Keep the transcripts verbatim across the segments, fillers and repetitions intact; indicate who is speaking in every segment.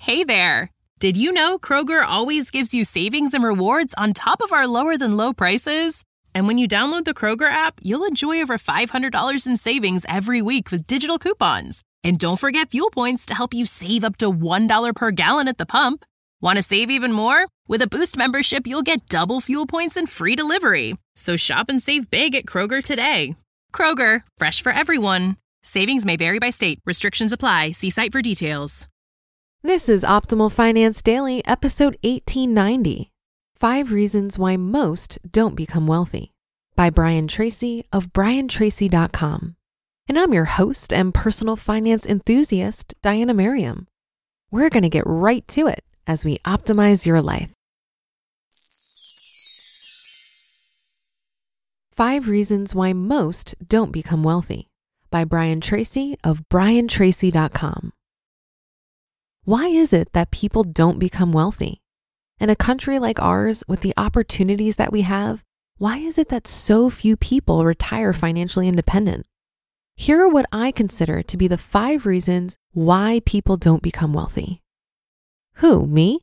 Speaker 1: Hey there! Did you know Kroger always gives you savings and rewards on top of our lower-than-low prices? And when you download the Kroger app, you'll enjoy over five hundred dollars in savings every week with digital coupons. And don't forget fuel points to help you save up to one dollar per gallon at the pump. Want to save even more? With a Boost membership, you'll get double fuel points and free delivery. So shop and save big at Kroger today. Kroger, fresh for everyone. Savings may vary by state. Restrictions apply. See site for details.
Speaker 2: This is Optimal Finance Daily, episode eighteen ninety. Five Reasons Why Most Don't Become Wealthy by Brian Tracy of brian tracy dot com. And I'm your host and personal finance enthusiast, Diana Merriam. We're going to get right to it as we optimize your life. Five Reasons Why Most Don't Become Wealthy by Brian Tracy of brian tracy dot com. Why is it that people don't become wealthy? In a country like ours, with the opportunities that we have, why is it that so few people retire financially independent? Here are what I consider to be the five reasons why people don't become wealthy. Who, me?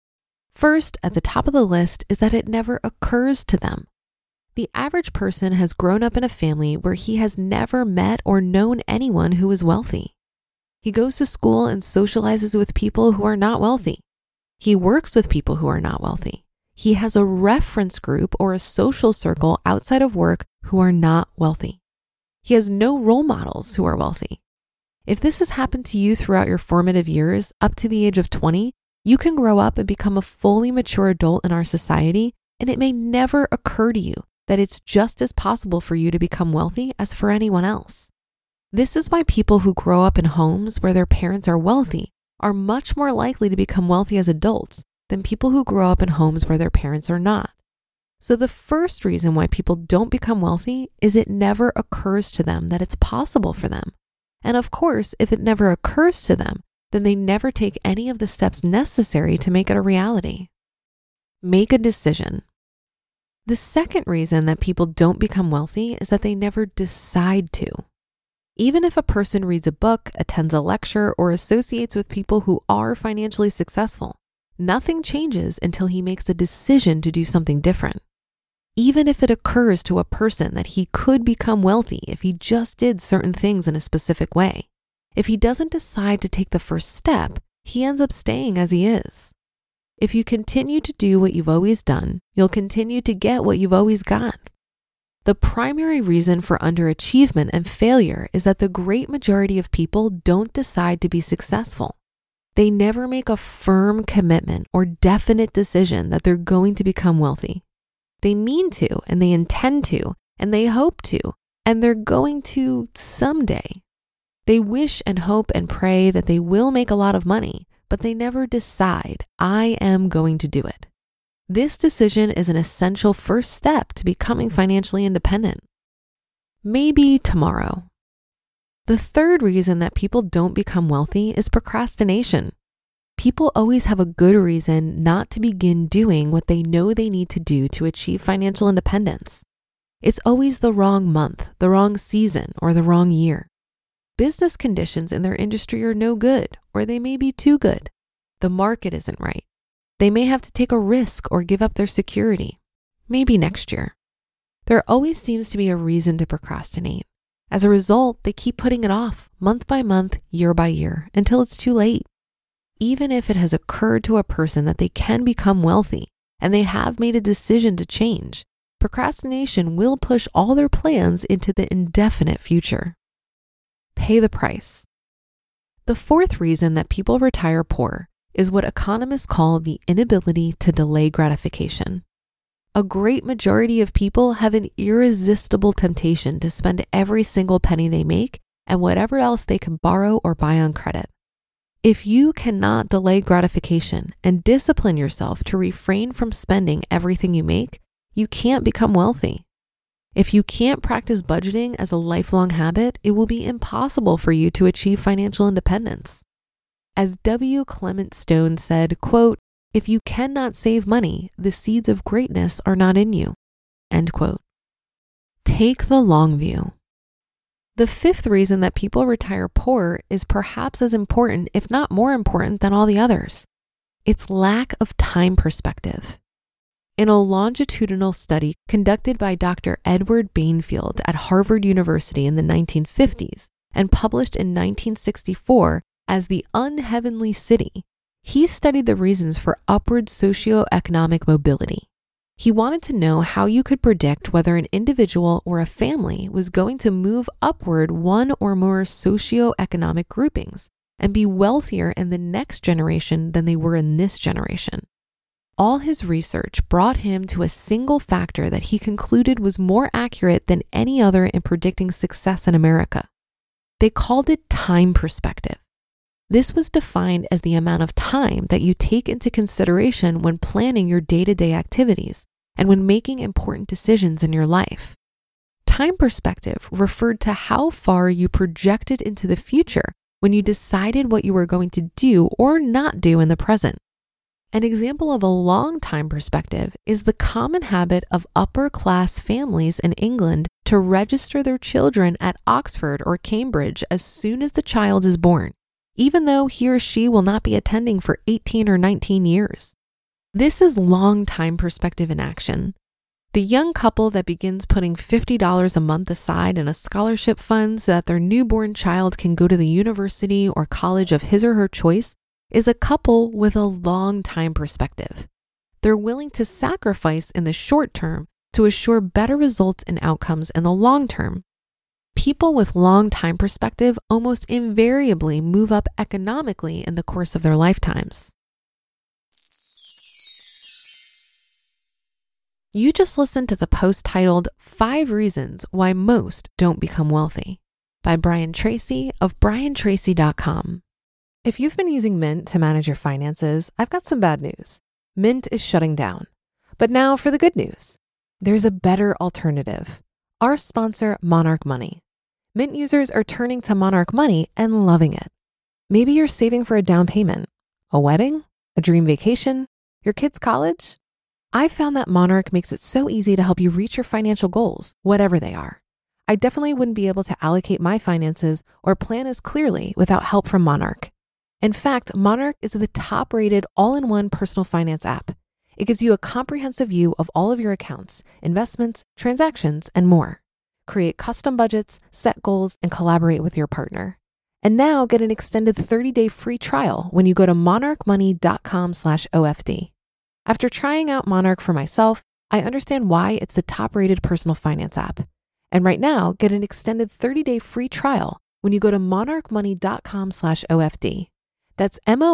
Speaker 2: First, at the top of the list is that it never occurs to them. The average person has grown up in a family where he has never met or known anyone who is wealthy. He goes to school and socializes with people who are not wealthy. He works with people who are not wealthy. He has a reference group or a social circle outside of work who are not wealthy. He has no role models who are wealthy. If this has happened to you throughout your formative years, up to the age of twenty, you can grow up and become a fully mature adult in our society, and it may never occur to you that it's just as possible for you to become wealthy as for anyone else. This is why people who grow up in homes where their parents are wealthy are much more likely to become wealthy as adults than people who grow up in homes where their parents are not. So the first reason why people don't become wealthy is it never occurs to them that it's possible for them. And of course, if it never occurs to them, then they never take any of the steps necessary to make it a reality. Make a decision. The second reason that people don't become wealthy is that they never decide to. Even if a person reads a book, attends a lecture, or associates with people who are financially successful, nothing changes until he makes a decision to do something different. Even if it occurs to a person that he could become wealthy if he just did certain things in a specific way, if he doesn't decide to take the first step, he ends up staying as he is. If you continue to do what you've always done, you'll continue to get what you've always got. The primary reason for underachievement and failure is that the great majority of people don't decide to be successful. They never make a firm commitment or definite decision that they're going to become wealthy. They mean to, and they intend to, and they hope to, and they're going to someday. They wish and hope and pray that they will make a lot of money, but they never decide, I am going to do it. This decision is an essential first step to becoming financially independent. Maybe tomorrow. The third reason that people don't become wealthy is procrastination. People always have a good reason not to begin doing what they know they need to do to achieve financial independence. It's always the wrong month, the wrong season, or the wrong year. Business conditions in their industry are no good, or they may be too good. The market isn't right. They may have to take a risk or give up their security. Maybe next year. There always seems to be a reason to procrastinate. As a result, they keep putting it off month by month, year by year, until it's too late. Even if it has occurred to a person that they can become wealthy and they have made a decision to change, procrastination will push all their plans into the indefinite future. Pay the price. The fourth reason that people retire poor is what economists call the inability to delay gratification. A great majority of people have an irresistible temptation to spend every single penny they make and whatever else they can borrow or buy on credit. If you cannot delay gratification and discipline yourself to refrain from spending everything you make, you can't become wealthy. If you can't practice budgeting as a lifelong habit, it will be impossible for you to achieve financial independence. As W. Clement Stone said, quote, "If you cannot save money, the seeds of greatness are not in you." End quote. Take the long view. The fifth reason that people retire poor is perhaps as important, if not more important, than all the others. It's lack of time perspective. In a longitudinal study conducted by Doctor Edward Bainfield at Harvard University in the nineteen fifties and published in nineteen sixty-four as The Unheavenly City, he studied the reasons for upward socioeconomic mobility. He wanted to know how you could predict whether an individual or a family was going to move upward one or more socioeconomic groupings and be wealthier in the next generation than they were in this generation. All his research brought him to a single factor that he concluded was more accurate than any other in predicting success in America. They called it time perspective. This was defined as the amount of time that you take into consideration when planning your day-to-day activities and when making important decisions in your life. Time perspective referred to how far you projected into the future when you decided what you were going to do or not do in the present. An example of a long time perspective is the common habit of upper-class families in England to register their children at Oxford or Cambridge as soon as the child is born, even though he or she will not be attending for eighteen or nineteen years. This is long time perspective in action. The young couple that begins putting fifty dollars a month aside in a scholarship fund so that their newborn child can go to the university or college of his or her choice is a couple with a long time perspective. They're willing to sacrifice in the short term to assure better results and outcomes in the long term. People with long time perspective almost invariably move up economically in the course of their lifetimes. You just listened to the post titled Five Reasons Why Most Don't Become Wealthy by Brian Tracy of brian tracy dot com. If you've been using Mint to manage your finances, I've got some bad news. Mint is shutting down. But now for the good news. There's a better alternative. Our sponsor, Monarch Money. Mint users are turning to Monarch Money and loving it. Maybe you're saving for a down payment, a wedding, a dream vacation, your kid's college. I've found that Monarch makes it so easy to help you reach your financial goals, whatever they are. I definitely wouldn't be able to allocate my finances or plan as clearly without help from Monarch. In fact, Monarch is the top-rated all-in-one personal finance app. It gives you a comprehensive view of all of your accounts, investments, transactions, and more. Create custom budgets, set goals, and collaborate with your partner. And now get an extended thirty-day free trial when you go to monarch money dot com slash O F D. After trying out Monarch for myself, I understand why it's the top-rated personal finance app. And right now, get an extended thirty-day free trial when you go to monarch money dot com slash O F D. That's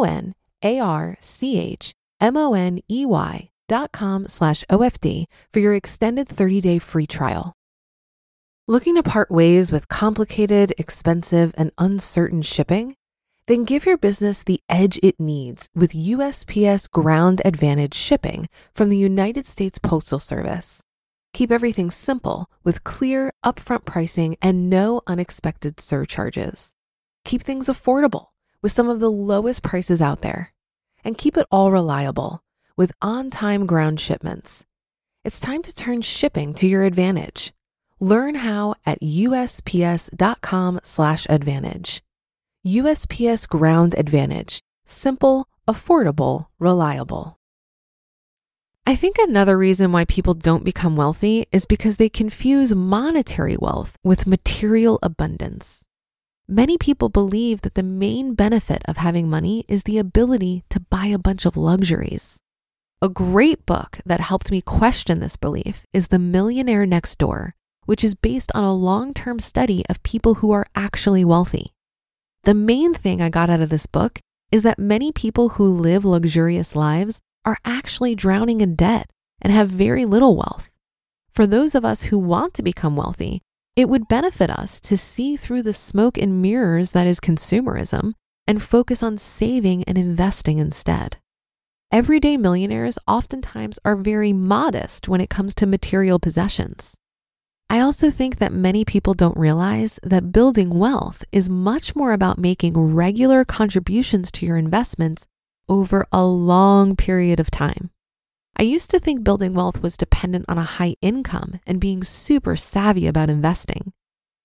Speaker 2: M-O-N-A-R-C-H-M-O-N-E-Y dot com slash O F D for your extended thirty-day free trial. Looking to part ways with complicated, expensive, and uncertain shipping? Then give your business the edge it needs with U S P S Ground Advantage shipping from the United States Postal Service. Keep everything simple with clear, upfront pricing and no unexpected surcharges. Keep things affordable with some of the lowest prices out there. And keep it all reliable with on-time ground shipments. It's time to turn shipping to your advantage. Learn how at U S P S dot com slash advantage. U S P S Ground Advantage. Simple, affordable, reliable. I think another reason why people don't become wealthy is because they confuse monetary wealth with material abundance. Many people believe that the main benefit of having money is the ability to buy a bunch of luxuries. A great book that helped me question this belief is The Millionaire Next Door, which is based on a long-term study of people who are actually wealthy. The main thing I got out of this book is that many people who live luxurious lives are actually drowning in debt and have very little wealth. For those of us who want to become wealthy, it would benefit us to see through the smoke and mirrors that is consumerism and focus on saving and investing instead. Everyday millionaires oftentimes are very modest when it comes to material possessions. I also think that many people don't realize that building wealth is much more about making regular contributions to your investments over a long period of time. I used to think building wealth was dependent on a high income and being super savvy about investing.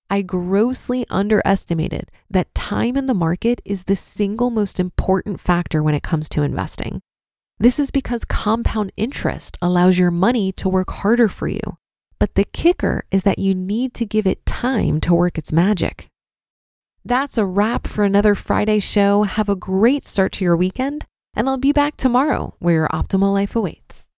Speaker 2: I grossly underestimated that time in the market is the single most important factor when it comes to investing. This is because compound interest allows your money to work harder for you. But the kicker is that you need to give it time to work its magic. That's a wrap for another Friday show. Have a great start to your weekend, and I'll be back tomorrow where your optimal life awaits.